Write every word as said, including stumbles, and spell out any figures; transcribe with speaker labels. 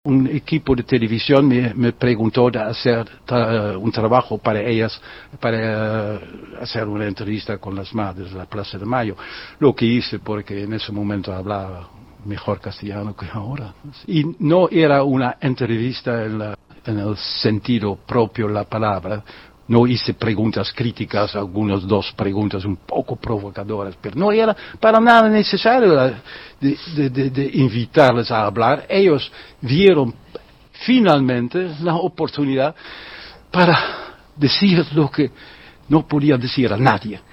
Speaker 1: Un equipo de televisión me, me preguntó de hacer tra- un trabajo para ellas, para uh, hacer una entrevista con las madres de la Plaza de Mayo. Lo que hice porque en ese momento hablaba mejor castellano que ahora. Y no era una entrevista en, la, en el sentido propio de la palabra. No hice preguntas críticas, algunas dos preguntas un poco provocadoras, pero no era para nada necesario de, de, de, de invitarles a hablar. Ellos vieron finalmente la oportunidad para decir lo que no podían decir a nadie.